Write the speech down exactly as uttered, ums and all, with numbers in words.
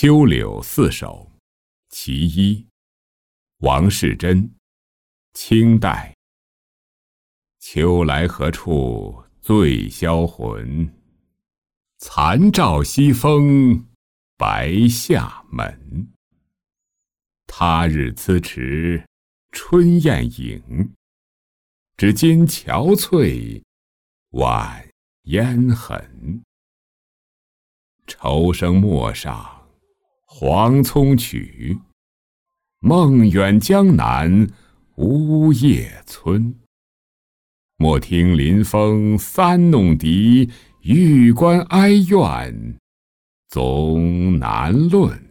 秋柳四首，其一，王士祯，清代。秋来何处醉销魂？残照西风白厦门。他日此时春雁影，只今憔悴晚烟痕。愁生陌上黄葱曲，梦远江南呜咽村。莫听临风三弄笛，玉关哀怨总难论。